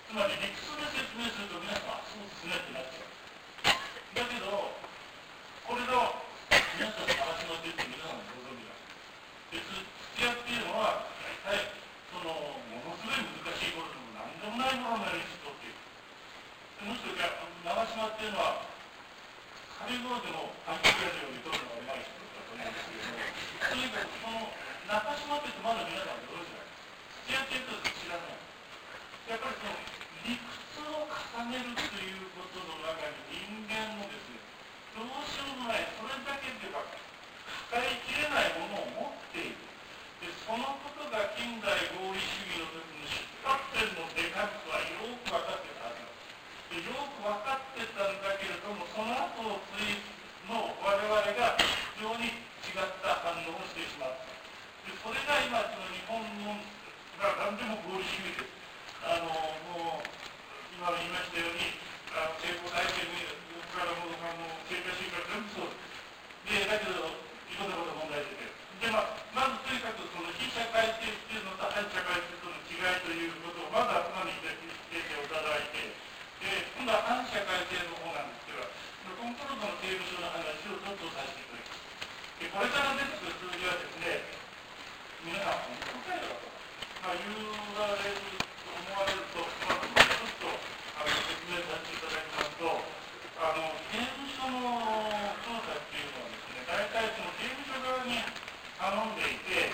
つまり理屈で説明すると皆さん、そうですねってなっちゃう。だけど、これが皆さんの話の出て皆さんご存知なんです。土屋っていうのは、大体、ものすごい難しいことでも何でもないものをやる人っていう。むしろ長島っていうのは、仮頃でも短期ラジオに撮るのがうまい人だと思うんですけども、とにかくその中島ってまだ皆さんご存知ない。土屋っていうと知らない。やっぱりその理屈を重ねるということの中に人間のですね、どうしようもない、それだけでは抱えきれないものを持っている。で、そのことが近代合理主義の時に出発点のデカルトはよく分かってたはずだ。で、よく分かってたんだけれども、その後の我々が非常に違った反応をしてしまった。で、それが今、その日本のが何でも合理主義です。もう今言いましたように、成功体験からも成果主義から全部そうです。で、だけど、いろんなことが問題出てる。で、まずとにかくその非社会性っていうのと反社会性との違いということをまず頭に入れていただいて、で、今度は反社会性の方なんですけど、コンコルドの刑務所の話をちょっとさせていただきます。で、これから出てくる数字はですね、皆さん、本当かよと、言われると思われると、ちょっと説明させていただきますと、刑務所の調査っていうのはですね、大体その刑務所側に頼んでいて、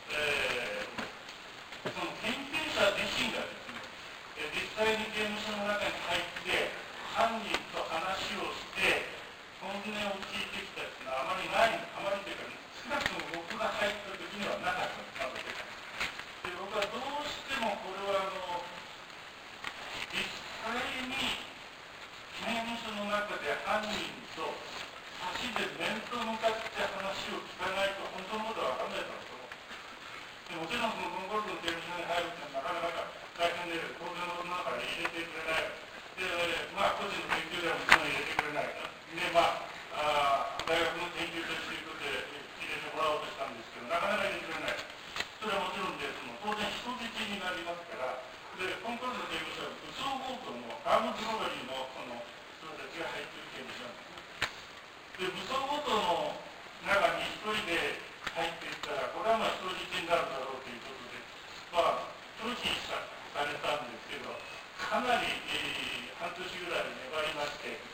その研究者自身がですね、実際に刑務所の中に入って犯人と話をして本音を聞いてきたっていうのはあまりない、あまりというか、少なくとも僕が入った時にはなかったんです。で、僕はどうしてもこれは実際に刑務所の中で犯人と差しで面と向かって話を聞かないと本当のことは分かんないだろうと思う。でもちろんそのコンコルドの刑務所に入るっていうのはなかなか大変で、当然のことながら入れてくれない。で、個人の研究ではもちろん入れてくれない。で、大学の研究ということで入れてもらおうとしたんですけど、なかなか入れてくれない。それはもちろんで、当然人質になりますから、で、コンコルドの刑務所は武装強盗のアームズロバリーの人たちが入っている刑務所なんですね。で、武装強盗の中に一人で入っていったら、これは人質になるだろうということで、拒否されたんですけど、かなり、半年ぐらい粘りまして、で、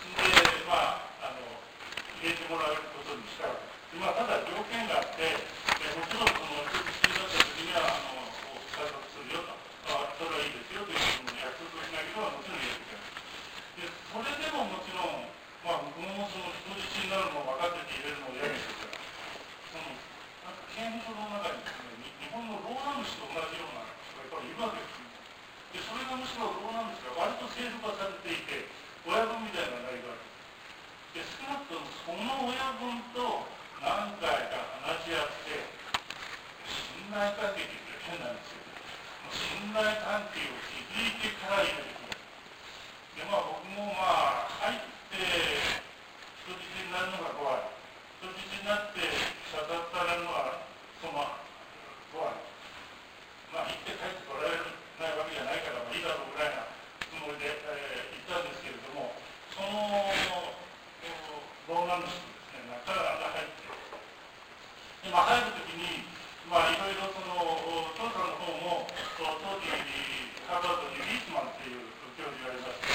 入れてもらうことにしたわけです。ただ条件があって、もちろんその人質になった時には再発するよと、それはいいですよという約束をしなければもちろん入れてくれない。で、それでももちろん、僕もその人質になるのを分かってて入れるのを嫌ですから、刑務所の中にですね、日本のローラムシと同じような人がやっぱりいるわけですね。で、それがむしろローラムシが割と制度化されていて、親分みたいな内容がある。で、少なくともその親分と何回か話し合って、信頼関係って言って変なんですよ。信頼関係を築いてから入れてくる。で、僕も入って人質になるのが怖い。人質になって射殺されるのは怖い。行って帰ってこられないわけじゃないから、いいだろうぐらいなつもりで、行ったんですけれども、そのローラムシとですね、中が入って、入るときに、いろいろその調査の方も、当時、ハーバードにリースマンっていう教授がいまして、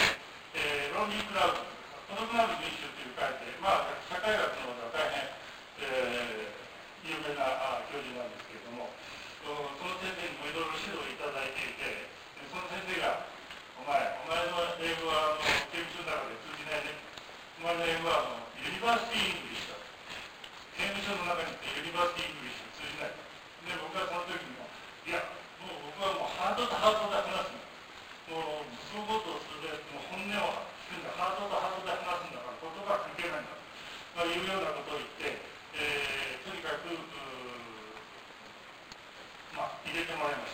ロンリー・クラウド、このクラウド民主っていう書いて、社会学の方では大変、有名な教授なんですけれども、その先生にもいろいろ指導いただいていて、その先生が、お前の英語は刑務所の中で通じないね。お前の英語はユニバーシティ・イングリッシュだ。刑務所の中に行ってユニバーシティ・イングリッシュ通じない。で、僕はその時にも、僕はハートとハートで話すの。武装強盗するやつの本音を聞くんだ。ハートとハートで話すんだから、言葉は関係ないんだ。いうようなことを言って、とにかく、入れてもらいました。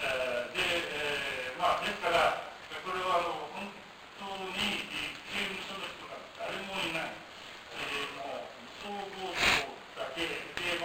ですから、これは本当に刑務所の人が誰もいない、もう武装強盗だけで、15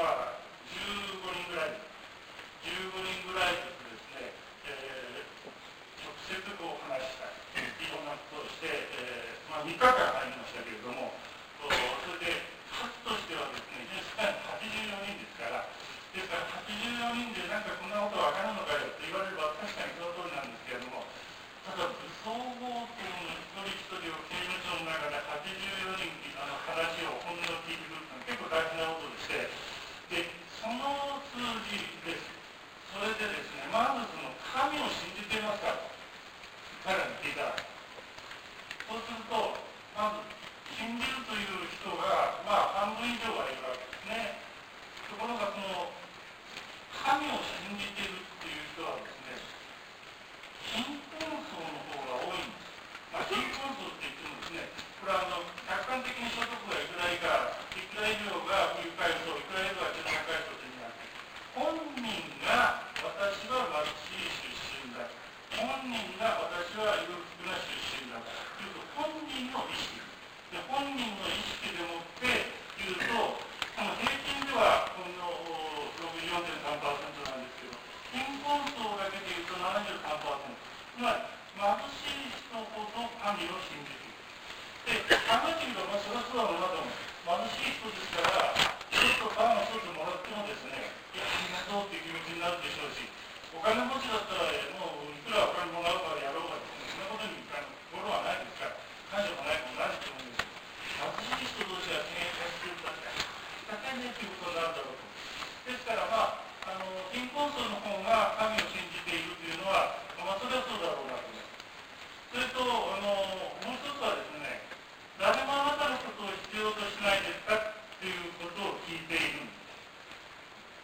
人ぐらいです。15人ぐらいですね、直接接こう話したい、いろんなことをして、3日間入りましたけれども、それで数としてはですね、84人ですから、84人でなんかこんなことわかるのかよって言われれば確かにその通りなんですけれども、ただ武装強盗の一人一人を刑務所の中で84人話を本音を聞いてくるのは結構大事なことでして、でその数字です。それでですね、まずその神を信じていますかと彼らに聞いたら、そうするとまず信じるという人が半分以上はいるわけですね。ところがその神を信じているっていう人はですね、貧困層の方が多いんです。貧困層って言ってもですね、これは客観的に所得がいくら以下、いくら以上が富裕階層、いくら以上が中産階層というのは、本人が私は貧しい出身だ、本人が私は裕福な出身だというと、本人の意識で、本人の意識でもって言うと、平均ではこの64.3% なんですけど、貧困層だけでいうと 73%、つまり貧しい人ほど神を信じている。で、考えてみれば、それはそうだろうなと思う。貧しい人ですから、ちょっとパンを一つもらってもですね、いや、ありがとうっていう気持ちになるでしょうし、お金持ちだったら、もういくらお金もらうからやろうかですね、そんなことに心はないですから、感謝もないもないと思うんですけど、貧しい人同士が敬愛しているだけだねということになるだろうと。ですから、貧困層の方が神を信じているというのは、それはそうだろうなと思います。それと、もう一つはですね、誰もあなたのことを必要としないですかということを聞いているんです。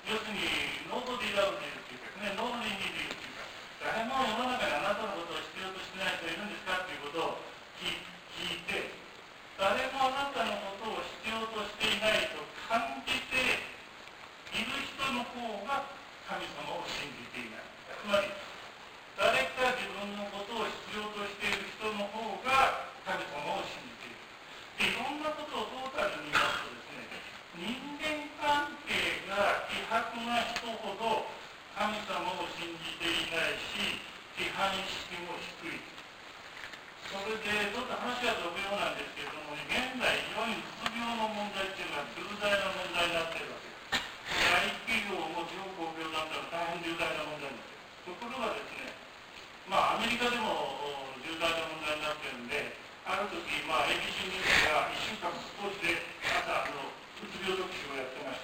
要するに、ノーボディーラブでいるというかね、ノーボディーにいるというか、誰も世の中であなたのことを必要としてない人いるんですかということを聞いて、誰もあなたのことを必要としていないと感じている人の方が神様を信じていない。つまり、誰か自分のことを必要としている人の方が神様を信じている。で、いろんなことをトータルに言いますとですね、人間関係が希薄な人ほど神様を信じていないし、規範意識も低い。それで、ちょっと話は飛ぶようなんですけれども、現在、非常にうつ病の問題っていうのは重大な問題になっているわけです。大企業も地方公共団体も大変重大な問題になっている。ところがですね、アメリカでも重大な問題になっているんで、ある時、ABC ニュースが1週間少しで朝、うつ病特集をやってました。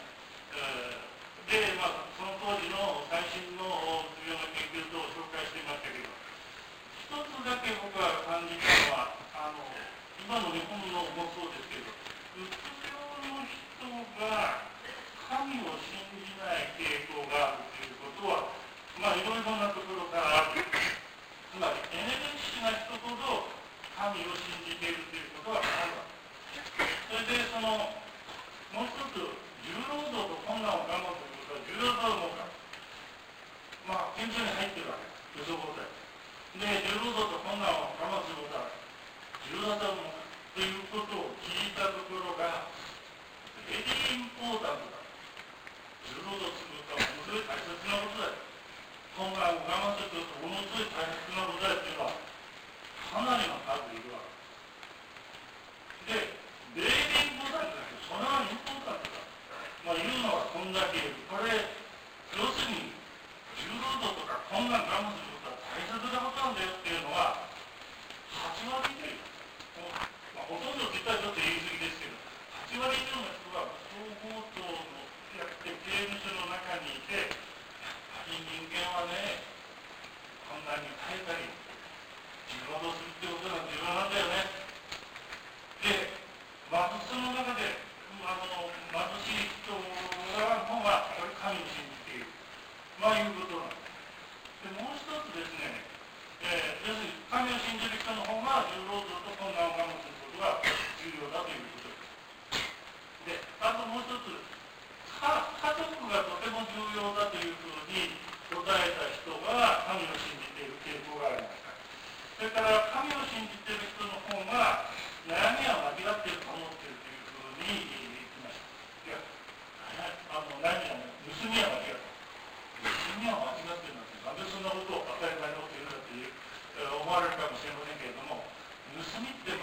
で、その当時の最新のうつ病の研究等を紹介していましたけど、一つだけ僕が感じたのは、今の日本のもそうですけど、うつ病の人が神を信じない傾向があるということは、いろいろなところからある。つまり、エネルギッシュな人ほど神を信じているということはあるわけです。それで、もう一つ、重労働と困難を我慢ということは重要だと思うか。現状に入っているわけです。予想で。で、重労働と困難を我慢することは重要だと思うかということを聞いたところが、ベリーインポータントだ。重労働することはものすごい大切なことだよ。困難を我慢することはものすごい大切なことだよというのは、かなりの数いるわけです。で、ベリーインポータントだけど、それはインポータントだ。言うのはこんだけいる。これ、要するに、重労働とか困難我慢することは大切なことなんだよっていうのは、8割以上いる。ほとんどって言ったらちょっと言い過ぎですけど、8割以上の人が不法強盗のやって刑務所の中にいて、やっぱり人間はね、困難に耐えたり、重労働するってことが重要なんだよね。で、その中で、貧しい人の方が神を信じている。いうことなんです。で、もう一つですね、要するに神を信じる人の方が重労働と困難を我慢することが重要だということです。で、あともう一つ、家族がとても重要だというふうに答えた人が神を信じている傾向がありました。それから神を信じている人の方が悩みは間違っていると思っているというふうに言ってました。いや、悩みは盗みは間違っている。盗みは間違っているなんて、なんでそんなことを当たり前のことを言うんだっていう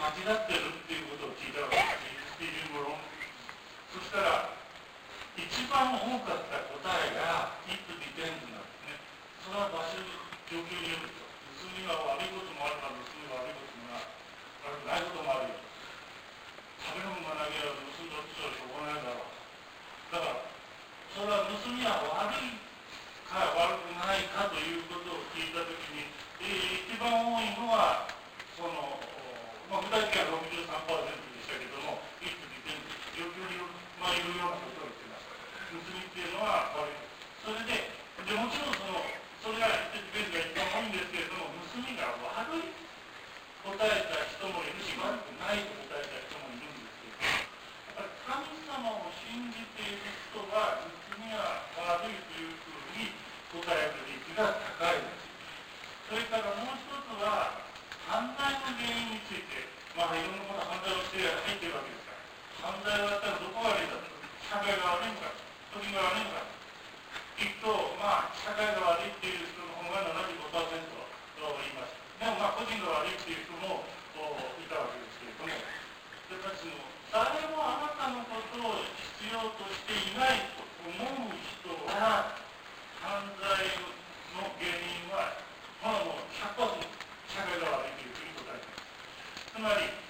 間違ってるっていうことを聞いたわけです。スティーブン・ブロン。そしたら、一番多かった答えが、it depends なんですね。それは場所、状況によると。盗みが悪いこともあるから、盗みが悪いことも悪くないこともあるよ。食べ物がなければ盗んだとしたらしょうがないだろう。だから、それは盗みは悪いか悪くないかということを聞いたときに、一番多いのは、その、具体的には63%でしたけども、いつ時点で状況による、いるようなことを言ってました。盗みっていうのは悪い。それで、もちろんそれが一時点が一番多いんですけれども、盗みが悪い答えた人もいるし、悪くないと答えた人もいるんですけど、やっぱり神様を信じている人は、盗みは悪いというふうに答える率が高いです。それからもう一つは、犯罪の原因について、いろんなこと犯罪をして入っているわけですから、犯罪をやったらどこが悪いんだと、社会が悪いのか、時が悪いのか、きっと、社会が悪いっていう人の方が75%と言います。でも個人が悪いっていう人もいたわけですけれども、誰もあなたのことを必要としていないと思う人は、犯罪の原因は、もう 100% 社会が悪いというふうに答えています。つまり、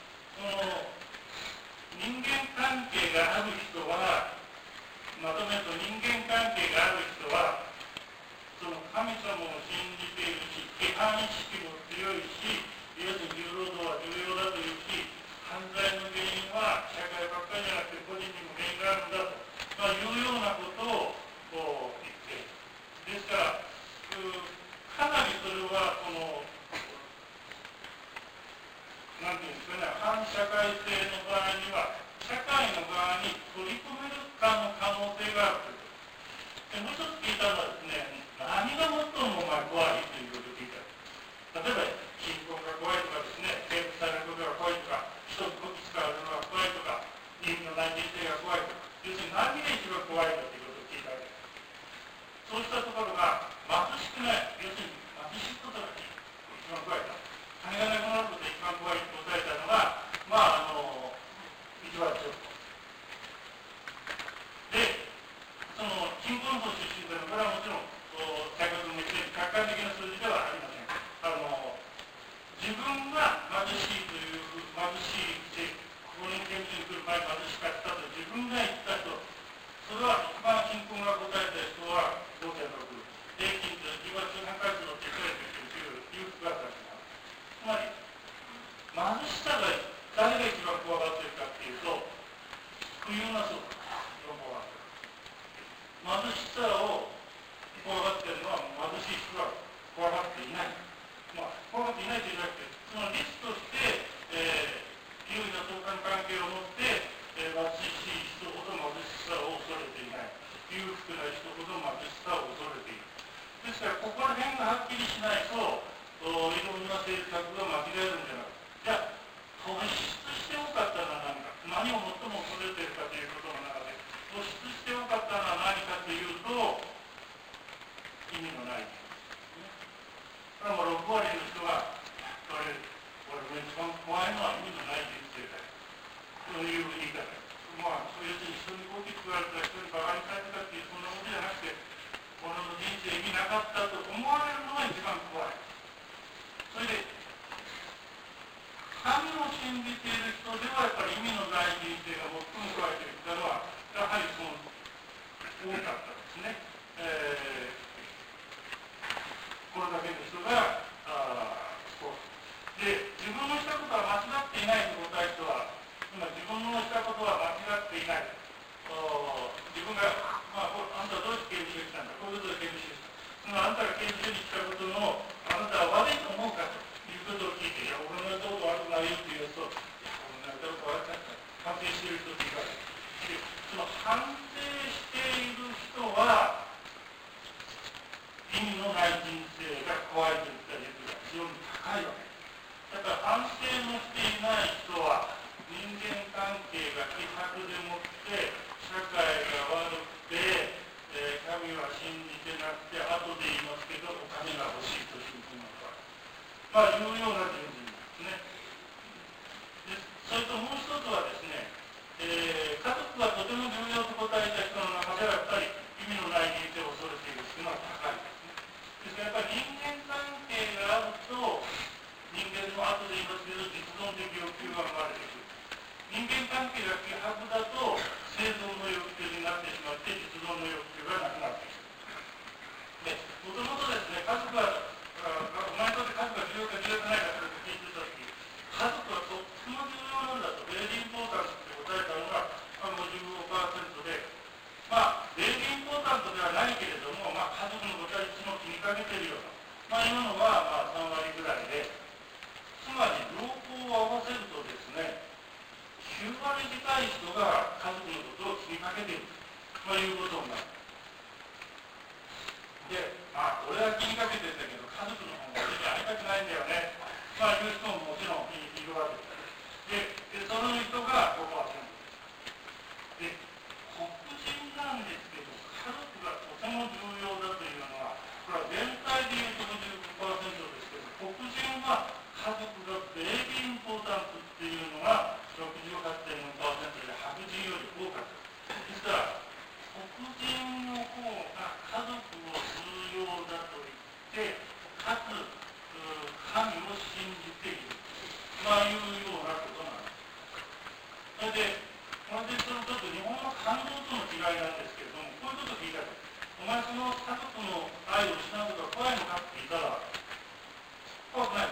人間関係がある人は、まとめると人間関係がある人は、その神様を信じているし、規範意識も強いし、要するに重労働は重要だというし、犯罪の原因は社会ばっかりじゃなくて個人にも原因があるんだと、いうようなことを言っている。ですから、かなりそれはなんていうんですかね、反社会性の場合には、社会の側に取り込めるかの可能性があるということ。もう一つ聞いたのはですね、何が最も怖いということを聞いた。例えば、貧困が怖いとかですね、生物されることが怖いとか、人をこき使われるのが怖いとか、人の内人性が怖いとか、要するに何が一番怖いかということを聞いたわけです。そうしたところが、貧しくない、要するに貧しいことが一番怖いと。金がなくなることが一番怖いと答えたのが、一番ちょっと。で、貧困層出身というのは、これはもちろん、先ほども言ったように客観的な数字ではありません。自分が貧しいという、貧しいし、ここに現地に来る前貧しかったと自分が言った人、それは一番貧困が答えた人は5.6。平均というのは中間活動って言ってるというが出します。つまり、貧しさが誰が一番怖がっているかっていうと、富裕な層が一番怖がっている。貧しさを怖がっているのは貧しい人は怖がっていない。怖がっていないというんじゃなくて、そのリスとして、有利な相関関係を持って、貧しい人ほど貧しさを恐れていない。裕福な人ほど貧しさを恐れている。ですから、ここら辺がはっきりしないと、いろんな政策が間違えるんじゃないか。じゃあ、突出して多かったのは何か、何を最も恐れているかということの中で、突出して多かったのは何かというと、意味のない。これはもう6割の人が、これが一番怖いのは意味のない人生だという言い方。そういう人に大きく言われた人に馬鹿にされたっていうそんなことじゃなくて、この人生意味なかったと思われるのが一番怖い。それで、神を信じている人ではやっぱり意味のない人生が最も怖いと言ったのは、やはり多かったですね。これだけの人が、で、自分のしたことは間違っていないと答える人は、今自分のしたことは間違っていない。自分が、あんたはどうして刑務所に来たんだ、こういうことで刑務所に来た。あんたが刑務所に来たことの、あなたは悪いと思うかということを聞いて、いや、俺のやったこと悪くないよっていうやつと、いや、俺のやったこと悪かった。反省している人って言われる。で、その反省している人は、意味のない人生が怖いといった率が非常に高いわけです。だから反省もしていない人は人間関係が希薄でもって社会が悪くて、神は信じてなくて後で言いますけどお金が欲しいというふうないうような人生なんですね。でいう人ももちろんいるわけです。で、その人が5%です。で、黒人なんですけど、家族がとても重要だというのは、これは全体でいうと55%ですけど、黒人は家族がベリーインポータントっていうのが68.4%で白人より多かった。ですから、黒人の方が家族を重要だと言って、かつ、神を信じている。いうようなことなんです。それで、これでちょっと日本の感動との違いなんですけれども、こういうことを聞いたと。お前その家族の愛を失うことは怖いのかって言ったら、怖くない。